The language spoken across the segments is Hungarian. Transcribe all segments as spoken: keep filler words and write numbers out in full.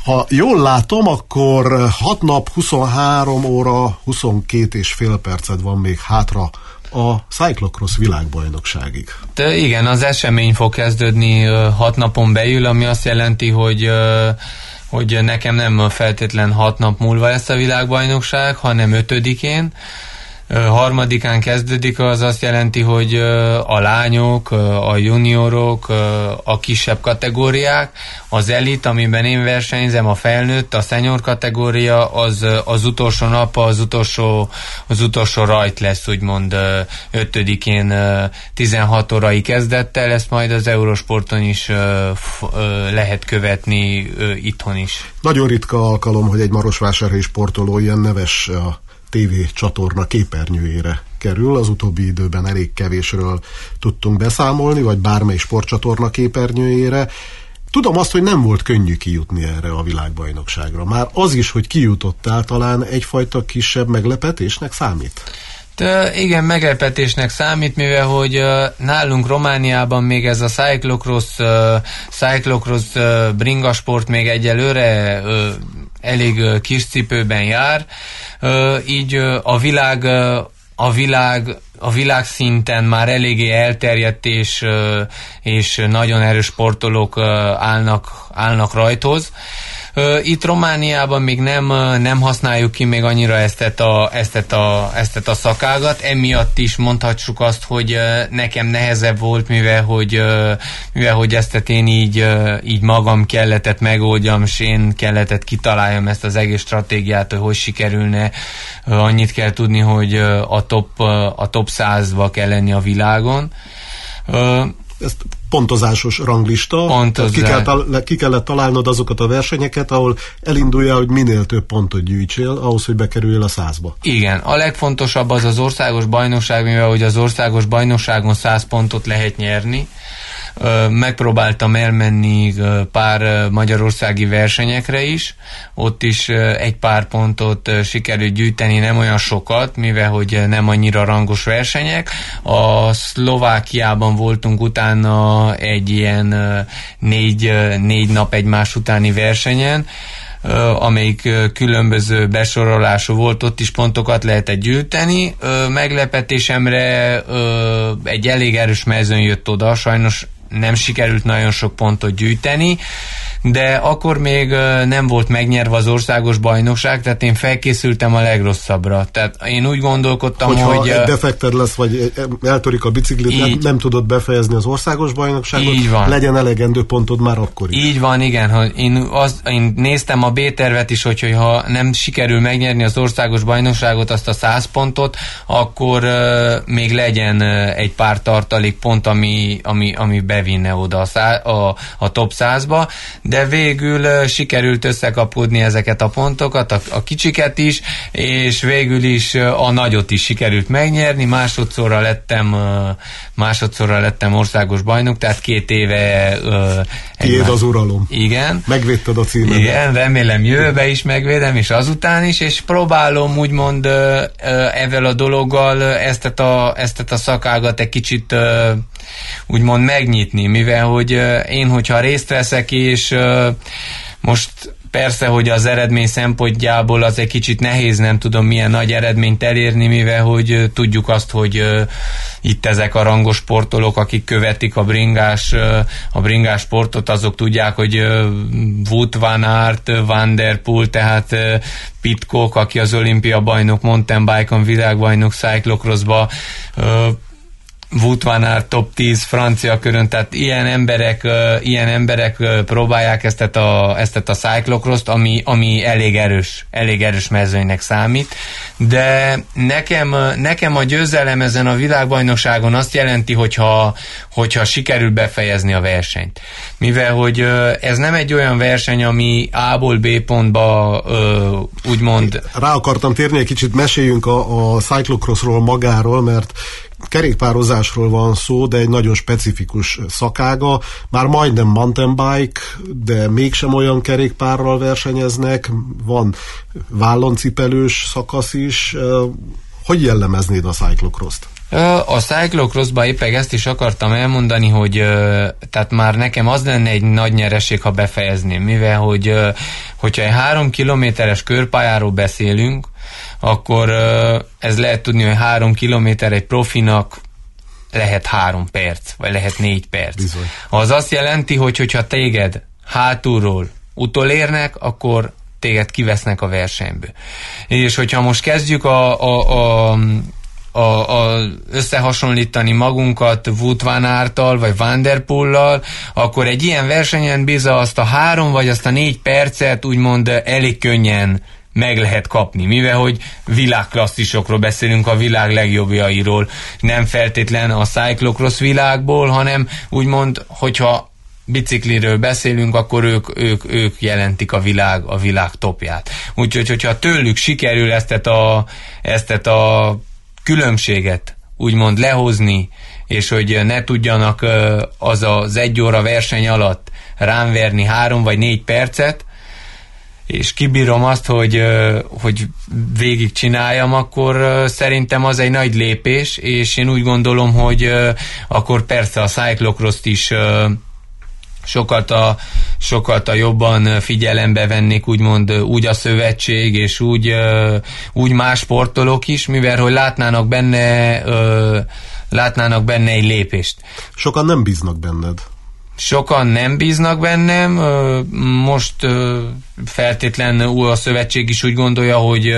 Ha jól látom, akkor hat nap, huszonhárom óra, huszonkét és fél percet van még hátra a cyclocross világbajnokságig. De igen, az esemény fog kezdődni hat napon belül, ami azt jelenti, hogy hogy nekem nem feltétlen hat nap múlva lesz a világbajnokság, hanem ötödikén. Harmadikán kezdődik, az azt jelenti, hogy a lányok, a juniorok, a kisebb kategóriák, az elit, amiben én versenyzem, a felnőtt, a senior kategória, az, az utolsó nap, az utolsó, az utolsó rajt lesz, úgymond ötödikén tizenhat órai kezdettel, ezt majd az Eurosporton is lehet követni itthon is. Nagyon ritka alkalom, hogy egy marosvásárhelyi sportoló ilyen neves tévé csatorna képernyőjére kerül. Az utóbbi időben elég kevésről tudtunk beszámolni, vagy bármely sportcsatorna képernyőjére. Tudom azt, hogy nem volt könnyű kijutni erre a világbajnokságra. Már az is, hogy kijutottál, talán egyfajta kisebb meglepetésnek számít? De igen, meglepetésnek számít, mivel hogy uh, nálunk Romániában még ez a cyclocross, uh, cyclocross uh, bringasport még egyelőre uh, elég uh, kis cipőben jár, uh, így uh, a világ uh, a világ a világszinten már eléggé elterjedt és, uh, és nagyon erős sportolók uh, állnak, állnak rajthoz. Itt Romániában még nem, nem használjuk ki még annyira ezt a, ezt a, ezt a szakágat, emiatt is mondhatjuk azt, hogy nekem nehezebb volt, mivel hogy, mivel, hogy ezt én így, így magam kelletett megoldjam, és én kelletett kitaláljam ezt az egész stratégiát, hogy hogy sikerülne. Annyit kell tudni, hogy a top, a top százba kell lenni a világon. Ezt pontozásos ranglista, ki, kell tal- ki kellett találnod azokat a versenyeket, ahol elinduljál, hogy minél több pontot gyűjtsél, ahhoz, hogy bekerüljél a százba. Igen, a legfontosabb az az országos bajnokság, mivel hogy az országos bajnokságon száz pontot lehet nyerni. Megpróbáltam elmenni pár magyarországi versenyekre is, ott is egy pár pontot sikerült gyűjteni, nem olyan sokat, mivel hogy nem annyira rangos versenyek. A Szlovákiában voltunk utána egy ilyen négy, négy nap egymás utáni versenyen, amelyik különböző besorolású volt, ott is pontokat lehetett gyűjteni. Meglepetésemre egy elég erős mezőn jött oda, sajnos nem sikerült nagyon sok pontot gyűjteni, de akkor még nem volt megnyerve az országos bajnokság, tehát én felkészültem a legrosszabbra. Tehát én úgy gondolkodtam, Hogyha hogy... egy defekted lesz, vagy eltörik a biciklit, nem, nem tudod befejezni az országos bajnokságot, legyen elegendő pontod már akkor is. Így van, igen. Hogy én, az, én néztem a B-tervet is, hogy ha nem sikerül megnyerni az országos bajnokságot, azt a száz pontot, akkor uh, még legyen uh, egy pár tartalék pont, ami, ami, ami bevinne oda a, szá, a, a top százba, de végül uh, sikerült összekapkodni ezeket a pontokat, a, a kicsiket is, és végül is uh, a nagyot is sikerült megnyerni, másodszorra lettem uh, másodszorra lettem országos bajnok, tehát két éve uh, tiéd már... az uralom. Igen. Megvédted a címet. Igen, remélem jövőbe is megvédem, és azután is, és próbálom úgymond uh, uh, ezzel a dologgal uh, ezt a, ezt a szakágat egy kicsit uh, úgymond megnyitni, mivel hogy uh, én, hogyha részt veszek, és uh, most persze, hogy az eredmény szempontjából az egy kicsit nehéz, nem tudom milyen nagy eredményt elérni, mivel hogy uh, tudjuk azt, hogy uh, itt ezek a rangos sportolók, akik követik a bringás, uh, a bringás sportot, azok tudják, hogy uh, Wout van Aert, Van der Poel, tehát uh, Pidcock, aki az olimpia bajnok, mountain bike-on világbajnok, cyclocrossba, uh, Wout van Aert top tíz francia körön, tehát ilyen emberek, uh, ilyen emberek uh, próbálják ezt a, ezt a cyclocross-t, ami, ami elég erős, elég erős mezőnynek számít, de nekem, uh, nekem a győzelem ezen a világbajnokságon azt jelenti, hogyha, hogyha sikerül befejezni a versenyt. Mivel, hogy uh, ez nem egy olyan verseny, ami A-ból B pontba uh, úgymond... Rá akartam térni, egy kicsit meséljünk a, a cyclocrossról magáról, mert kerékpározásról van szó, de egy nagyon specifikus szakága. Már majdnem mountain bike, de mégsem olyan kerékpárral versenyeznek. Van válloncipelős szakasz is. Hogy jellemeznéd a cyclocross-t? A cyclocrossba éppen ezt is akartam elmondani, hogy tehát már nekem az lenne egy nagy nyereség, ha befejezném, mivel hogy hogyha egy három kilométeres körpályáról beszélünk, akkor ez lehet tudni, hogy három kilométer egy profinak lehet három perc, vagy lehet négy perc. Bizony. Az azt jelenti, hogy hogyha téged hátulról utolérnek, akkor téged kivesznek a versenyből. És hogyha most kezdjük a, a, a A, a összehasonlítani magunkat Wout van Aerttal vagy Van der Poellal, akkor egy ilyen versenyen biza azt a három vagy azt a négy percet úgymond elég könnyen meg lehet kapni, mivel hogy világklasszisokról beszélünk, a világ legjobbjairól, nem feltétlen a cyclocross világból, hanem úgymond, hogyha bicikliről beszélünk, akkor ők, ők, ők jelentik a világ, a világ topját. Úgyhogy, hogyha tőlük sikerül ezt a, ezt a különbséget úgymond lehozni, és hogy ne tudjanak az az egy óra verseny alatt rám verni három vagy négy percet, és kibírom azt, hogy, hogy végig csináljam, akkor szerintem az egy nagy lépés, és én úgy gondolom, hogy akkor persze a cyclocross-t is sokat a, sokat a jobban figyelembe vennék, úgymond úgy a szövetség, és úgy, úgy más sportolók is, mivel hogy látnának benne, látnának benne egy lépést. Sokan nem bíznak benned. Sokan nem bíznak bennem, most feltétlenül a szövetség is úgy gondolja, hogy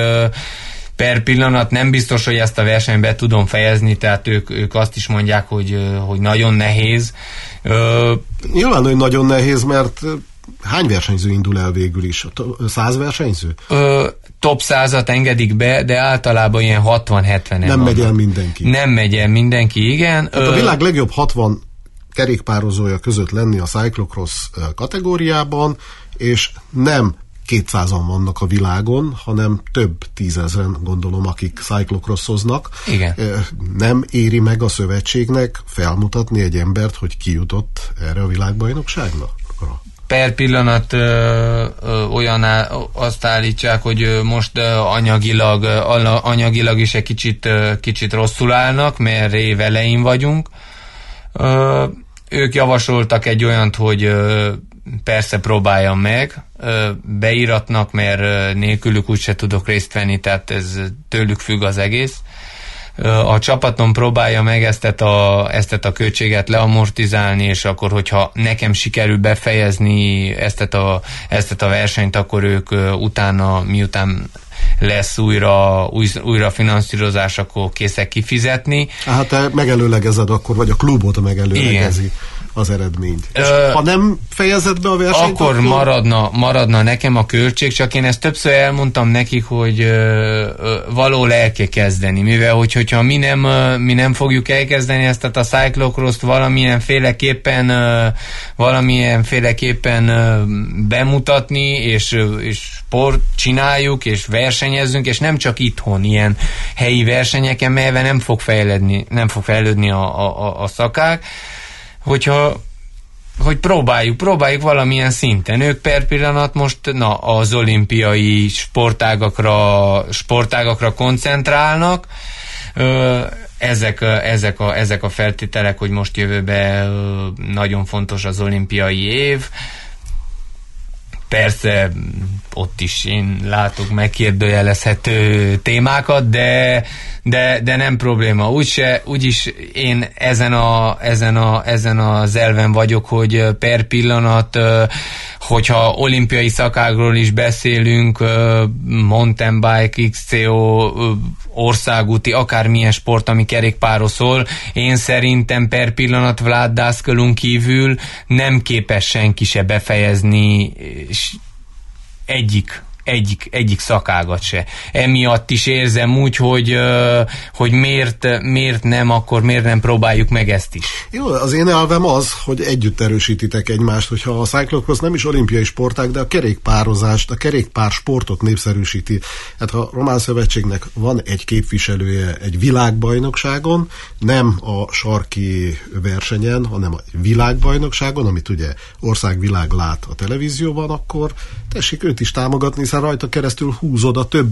per pillanat nem biztos, hogy ezt a versenyt be tudom fejezni, tehát ők, ők azt is mondják, hogy, hogy nagyon nehéz. Nyilván, hogy nagyon nehéz, mert hány versenyző indul el végül is? Száz versenyző? Ö, top százat engedik be, de általában ilyen hatvan-hetven. Nem megy el mindenki. Nem megy el mindenki, igen. Tehát Ö... a világ legjobb hatvan kerékpározója között lenni a cyclocross kategóriában, és nem kétszázan vannak a világon, hanem több tízezren, gondolom, akik cyclocrossoznak. Igen. Nem éri meg a szövetségnek felmutatni egy embert, hogy ki jutott erre a világbajnokságra? Per pillanat ö, ö, olyan á, azt állítsák, hogy most ö, anyagilag, ö, anyagilag is egy kicsit, ö, kicsit rosszul állnak, mert év elején vagyunk. Ö, ők javasoltak egy olyant, hogy ö, persze próbáljam meg, beíratnak, mert nélkülük úgyse tudok részt venni, tehát ez tőlük függ az egész. A csapatom próbálja meg ezt a, ezt a költséget leamortizálni, és akkor, hogyha nekem sikerül befejezni ezt a, ezt a versenyt, akkor ők utána, miután lesz újra, új, újra finanszírozás, akkor készek kifizetni. Hát te megelőlegezed akkor, vagy a klubot megelőlegezi. Igen. Az eredményt. Ö, ha nem fejezed be a versenyt, akkor, akkor maradna, maradna nekem a költség, csak én ezt többször elmondtam nekik, hogy ö, ö, való el kell kezdeni, mivel hogy, hogyha mi nem, ö, mi nem fogjuk elkezdeni ezt a cyclocross-t valamilyen féleképpen ö, valamilyen féleképpen ö, bemutatni, és, ö, és sport csináljuk, és versenyezzünk, és nem csak itthon, ilyen helyi versenyeken, melyben nem fog fejlődni, nem fog fejlődni a, a, a szakák, hogyha hogy próbáljuk, próbáljuk valamilyen szinten. Ők per pillanat most na, az olimpiai sportágakra, sportágakra koncentrálnak. Ezek, ezek, a, ezek a feltételek, hogy most jövőben nagyon fontos az olimpiai év. Persze ott is én látok megkérdőjelezhető témákat, de, de, de nem probléma. Úgyse, úgyis én ezen, a, ezen, a, ezen az elven vagyok, hogy per pillanat, hogyha olimpiai szakágról is beszélünk, mountain bike, iksz cé o, országúti, akármilyen sport, ami kerékpáról szól, én szerintem per pillanat Vlad Daskalun kívül nem képes senki se befejezni egyik Egyik, egyik szakágat se. Emiatt is érzem úgy, hogy, hogy miért, miért nem, akkor miért nem próbáljuk meg ezt is. Jó, az én elvem az, hogy együtt erősítitek egymást, hogyha a cyclocross nem is olimpiai sportág, de a kerékpározást, a kerékpár sportot népszerűsíti. Hát a Román Szövetségnek van egy képviselője egy világbajnokságon, nem a sarki versenyen, hanem a világbajnokságon, amit ugye országvilág lát a televízióban, akkor tessék őt is támogatni, hiszen rajta keresztül húzod a többi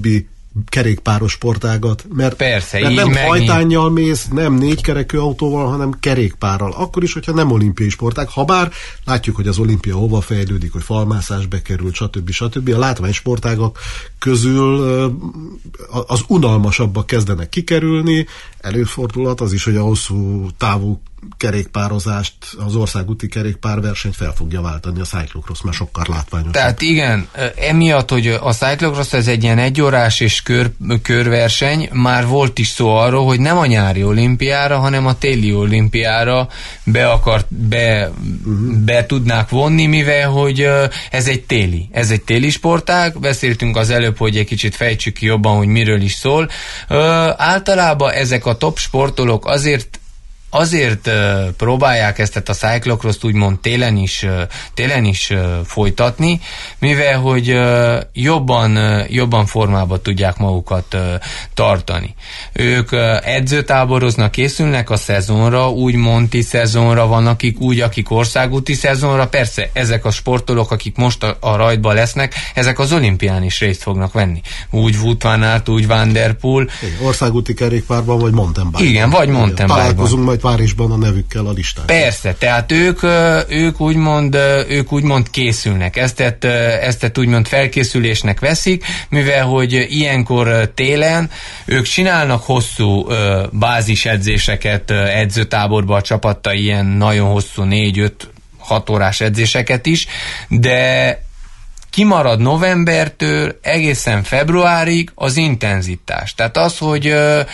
kerékpáros sportágat, mert, Persze, mert így nem megnyit. hajtánnyal mész, nem négykerekű autóval, hanem kerékpárral. Akkor is, hogyha nem olimpiai sportág, habár látjuk, hogy az olimpia hova fejlődik, hogy falmászás bekerült, stb. stb. A látványsportágak közül az unalmasabbak kezdenek kikerülni, előfordulhat az is, hogy a hosszú távú kerékpározást, az országúti kerékpárversenyt fel fogja váltani a cyclocross, mert sokkal látványosabb. Tehát igen, emiatt, hogy a cyclocross ez egy ilyen egyórás és kör, körverseny, már volt is szó arról, hogy nem a nyári olimpiára, hanem a téli olimpiára be akart, be, uh-huh. be tudnák vonni, mivel hogy ez egy téli, ez egy téli sportág, beszéltünk az előbb, hogy egy kicsit fejtsük ki jobban, hogy miről is szól. Ö, általában ezek a top sportolók azért Azért uh, próbálják ezt a cyclocross-t úgymond télen is, uh, télen is uh, folytatni, mivel hogy uh, jobban, uh, jobban formába tudják magukat uh, tartani. Ők uh, edzőtáboroznak, készülnek a szezonra, úgy monti szezonra, van akik úgy, akik országúti szezonra, persze ezek a sportolók, akik most a, a rajtban lesznek, ezek az olimpián is részt fognak venni. Úgy Wout van Aert, úgy Van der Poel. Igen, országúti kerékpárban, vagy mountainbike-ban. Igen, vagy mountainbike-ban. Találkozunk majd Párizsban a nevükkel a listán. Persze, tehát ők, ők úgymond, ők úgymond készülnek. Ezt, ezt úgymond felkészülésnek veszik, mivel hogy ilyenkor télen ők csinálnak hosszú bázisedzéseket edzőtáborba a csapattal, ilyen nagyon hosszú négy öt hat órás edzéseket is, de kimarad novembertől egészen februárig az intenzitás. Tehát az, hogy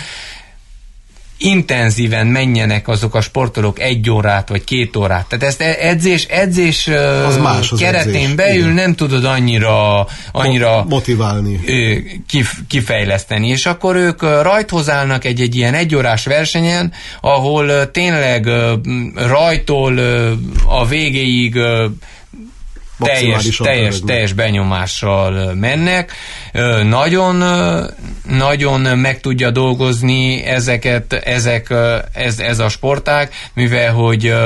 intenzíven menjenek azok a sportolók egy órát, vagy két órát. Tehát ezt edzés, edzés az más, az keretén edzés. belül igen. nem tudod annyira, annyira motiválni, kif, kifejleszteni. És akkor ők rajthoz állnak egy-egy ilyen egyórás versenyen, ahol tényleg rajtól a végéig teljes, teljes, teljes benyomással mennek. Nagyon, nagyon meg tudja dolgozni ezeket, ezek, ez, ez a sportág, mivel hogy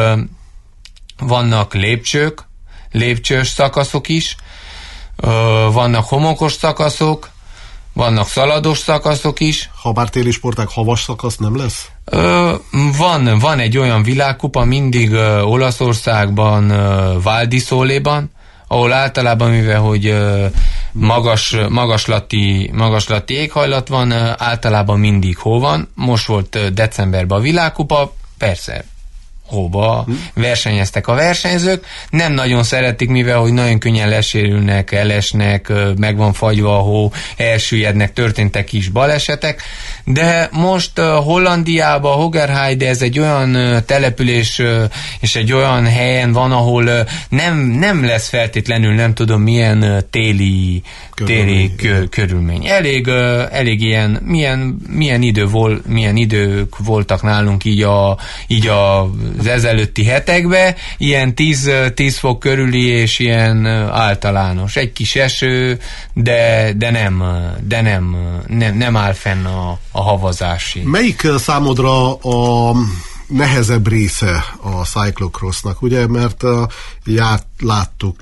vannak lépcsők, lépcsős szakaszok is, vannak homokos szakaszok, vannak szalados szakaszok is. Ha bár téli sportág, havas szakasz nem lesz? Ö, van, van egy olyan világkupa mindig ö, Olaszországban, ö, Val di Soleban, ahol általában, mivel hogy ö, magas, magaslati, magaslati éghajlat van, ö, általában mindig hó van. Most volt ö, decemberben a világkupa, persze hóba versenyeztek a versenyzők, nem nagyon szeretik, mivel hogy nagyon könnyen lesérülnek, elesnek, meg van fagyva a hó, elsüllyednek, történtek kis balesetek, de most uh, Hollandiában, Hoogerheide, ez egy olyan uh, település uh, és egy olyan helyen van, ahol uh, nem, nem lesz feltétlenül, nem tudom milyen uh, téli, téli kö, körülmény. Elég, uh, elég ilyen, milyen, milyen, idő vol, milyen idők voltak nálunk így a, így a az ezelőtti hetekben, ilyen tíz fok körüli és ilyen általános. Egy kis eső, de, de, nem, de nem, nem, nem áll fenn a, a havazási. Melyik számodra a nehezebb része a cyclocrossnak, ugye, mert uh, járt, láttuk,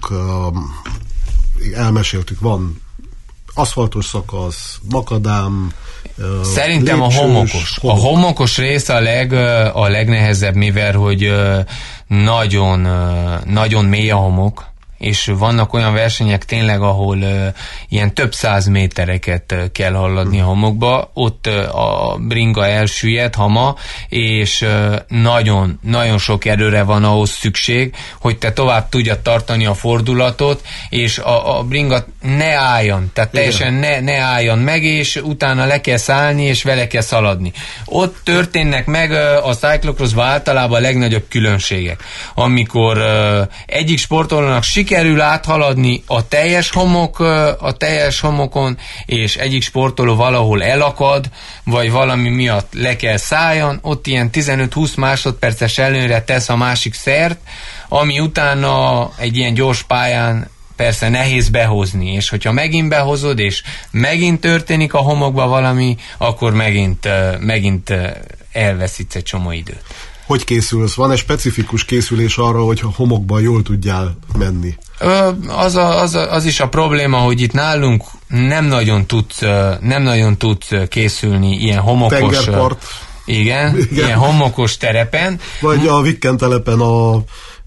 uh, elmeséltük, van aszfaltos szakasz, makadám, Szerintem lépcsős, a homokos. Homok. A homokos része a, leg, a legnehezebb, mivel hogy nagyon, nagyon mély a homok, és vannak olyan versenyek tényleg, ahol uh, ilyen több száz métereket uh, kell haladni a homokba, ott uh, a bringa elsüllyed, hama, és uh, nagyon, nagyon sok erőre van ahhoz szükség, hogy te tovább tudjad tartani a fordulatot, és a, a bringa ne álljon, tehát teljesen ne, ne álljon meg, és utána le kell szállni, és vele kell szaladni. Ott történnek meg uh, a cyclocrossban általában a legnagyobb különbségek, amikor uh, egyik sportolónak sikerül áthaladni a teljes homok, a teljes homokon, és egyik sportoló valahol elakad, vagy valami miatt le kell szálljon, ott ilyen tizenöt-húsz másodperces előnyre tesz a másik szert, ami utána egy ilyen gyors pályán persze nehéz behozni, és hogyha megint behozod, és megint történik a homokba valami, akkor megint, megint elveszítsz egy csomó időt. Hogy készülsz? Van egy specifikus készülés arra, hogy a homokban jól tudjál menni? Ö, az, a, az, a, az is a probléma, hogy itt nálunk nem nagyon tudsz, nem nagyon tudsz készülni ilyen homokos... Tengerpart. Igen, igen, ilyen homokos terepen. Vagy a Viken telepen a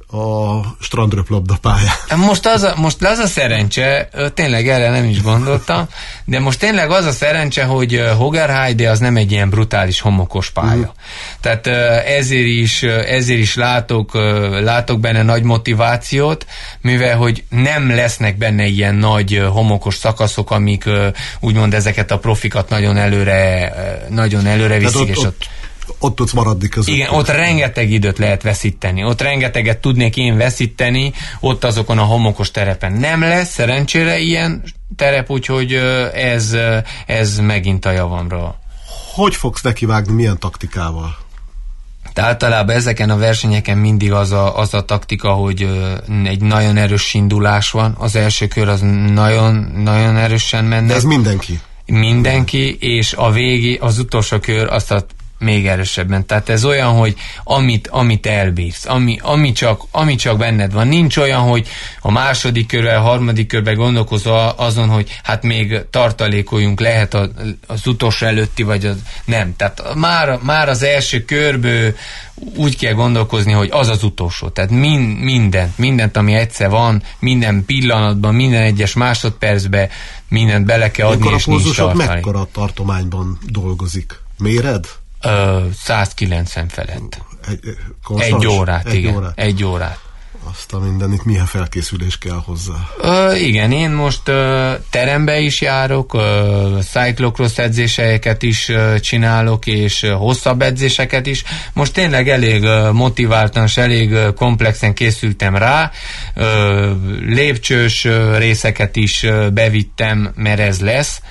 a strandröplabda pályán. Most az, a, most az a szerencse, tényleg erre nem is gondoltam, de most tényleg az a szerencse, hogy Hoogerheide az nem egy ilyen brutális homokos pálya. Uh-huh. Tehát ezért is, ezért is látok, látok benne nagy motivációt, mivel hogy nem lesznek benne ilyen nagy homokos szakaszok, amik úgymond ezeket a profikat nagyon előre, nagyon előre viszik, ott, és ott, ott ott tudsz maradni között. Igen, ott rengeteg időt lehet veszíteni. Ott rengeteget tudnék én veszíteni, ott azokon a homokos terepen. Nem lesz szerencsére ilyen terep, úgyhogy ez, ez megint a javamra. Hogy fogsz nekivágni, milyen taktikával? De általában ezeken a versenyeken mindig az a, az a taktika, hogy egy nagyon erős indulás van. Az első kör az nagyon, nagyon erősen menne. De ez mindenki? Mindenki, és a végi, az utolsó kör azt a még erősebben. Tehát ez olyan, hogy amit, amit elbírsz, ami, ami, csak, ami csak benned van. Nincs olyan, hogy a második körben, a harmadik körben gondolkozol azon, hogy hát még tartalékoljunk, lehet az, az utolsó előtti, vagy az nem. Tehát már, már az első körből úgy kell gondolkozni, hogy az az utolsó. Tehát min, mindent, mindent, ami egyszer van, minden pillanatban, minden egyes másodpercben mindent bele kell adni, és nincs tartalék. Mekkora tartományban dolgozik? Méred? Ö, százkilencven felett. Egy, egy órát, egy igen. Órát. Egy órát. Azt a mindenit, milyen felkészülés kell hozzá? Ö, igen, én most ö, terembe is járok, ö, cyclocross edzéseket is ö, csinálok, és ö, hosszabb edzéseket is. Most tényleg elég ö, motiváltan, és elég ö, komplexen készültem rá. Ö, lépcsős ö, részeket is ö, bevittem, mert ez lesz.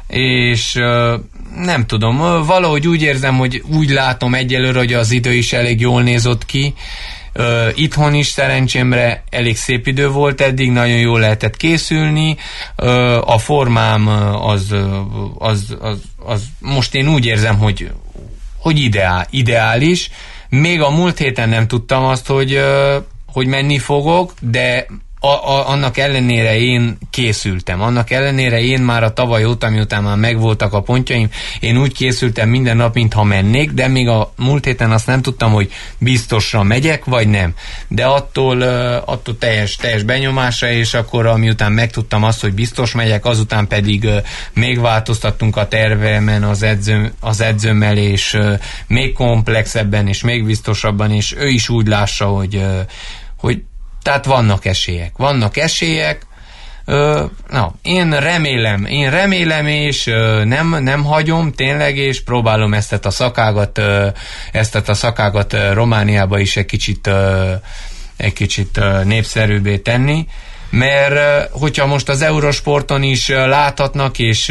És ö, nem tudom, valahogy úgy érzem, hogy úgy látom egyelőre, hogy az idő is elég jól nézott ki. Uh, itthon is szerencsémre elég szép idő volt eddig, nagyon jól lehetett készülni. Uh, a formám az, az, az, az most én úgy érzem, hogy, hogy ideál, ideális. Még a múlt héten nem tudtam azt, hogy, uh, hogy menni fogok, de A, a, annak ellenére én készültem. Annak ellenére én már a tavaly óta, miután már megvoltak a pontjaim, én úgy készültem minden nap, mintha mennék, de még a múlt héten azt nem tudtam, hogy biztosra megyek, vagy nem. De attól, uh, attól teljes, teljes benyomásra, és akkor miután megtudtam azt, hogy biztos megyek, azután pedig uh, még változtattunk a tervemen az, edző, az edzőmmel, és uh, még komplexebben, és még biztosabban, és ő is úgy lássa, hogy, uh, hogy tehát vannak esélyek. Vannak esélyek. Ö, na, én remélem, én remélem, és ö, nem, nem hagyom tényleg, és próbálom ezt a szakágat, ö, ezt a szakágat ö, Romániába is egy kicsit, ö, egy kicsit ö, népszerűbbé tenni. Mert hogyha most az Eurosporton is láthatnak, és,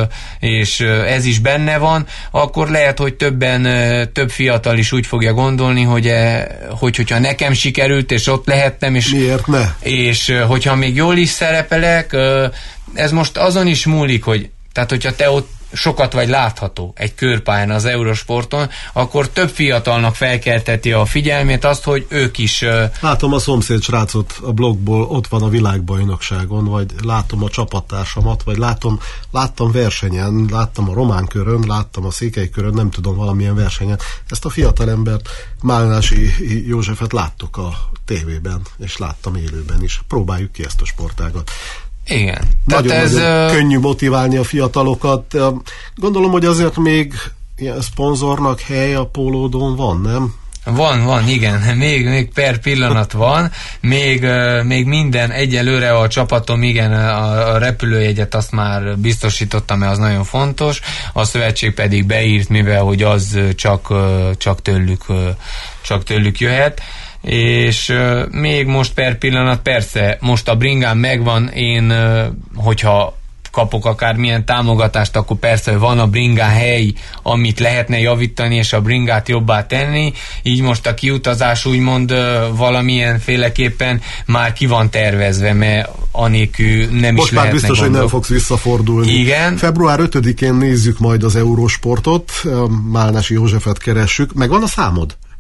és ez is benne van, akkor lehet, hogy többen, több fiatal is úgy fogja gondolni, hogy, hogy hogyha nekem sikerült, és ott lehettem, és, miért ne? És hogyha még jól is szerepelek, ez most azon is múlik, hogy tehát hogyha te ott sokat vagy látható egy körpályán az Eurosporton, akkor több fiatalnak felkelteti a figyelmét azt, hogy ők is... Látom a szomszéd srácot a blogból, ott van a világbajnokságon, vagy látom a csapattársamat, vagy látom, láttam versenyen, láttam a román körön, láttam a székely körön, nem tudom, valamilyen versenyen. Ezt a fiatalembert, Málnási Józsefet láttuk a tévében, és láttam élőben is. Próbáljuk ki ezt a sportágat. Igen. Nagyon, ez nagyon uh... könnyű motiválni a fiatalokat. Gondolom, hogy azért még ilyen szponzornak hely a pólódon van, nem? Van, van, igen. Még, még per pillanat van. Még, uh, még minden egyelőre a csapatom, igen, a, a repülőjegyet azt már biztosítottam, mert az nagyon fontos. A szövetség pedig beírt, mivel hogy az csak, uh, csak, tőlük, uh, csak tőlük jöhet. És uh, még most per pillanat, persze, most a bringám megvan, én, uh, hogyha kapok akármilyen támogatást, akkor persze van a bringá hely, amit lehetne javítani, és a bringát jobbá tenni, így most a kiutazás úgymond uh, valamilyen féleképpen már ki van tervezve, mert anélkül nem most is lehetne biztos, gondol. hogy nem fogsz visszafordulni. Igen. február ötödikén nézzük majd az Eurosportot, Málnási Józsefet keressük. Megvan a számod?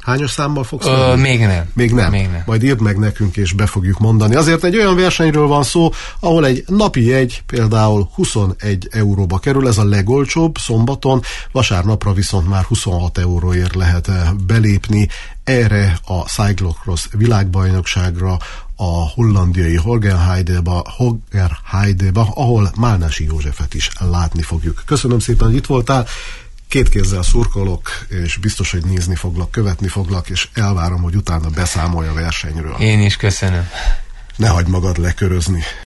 Hányos számmal fogsz Ö, menni? még nem. Még nem. Még nem. Majd írd meg nekünk, és be fogjuk mondani. Azért egy olyan versenyről van szó, ahol egy napi jegy például huszonegy euróba kerül, ez a legolcsóbb szombaton, vasárnapra viszont már huszonhat euróért lehet belépni erre a cyclocross világbajnokságra, a hollandiai Hogerheide-ba, Hogerheide-ba, ahol Málnási Józsefet is látni fogjuk. Köszönöm szépen, hogy itt voltál. Két kézzel szurkolok, és biztos, hogy nézni foglak, követni foglak, és elvárom, hogy utána beszámolj a versenyről. Én is köszönöm. Ne hagyd magad lekörözni.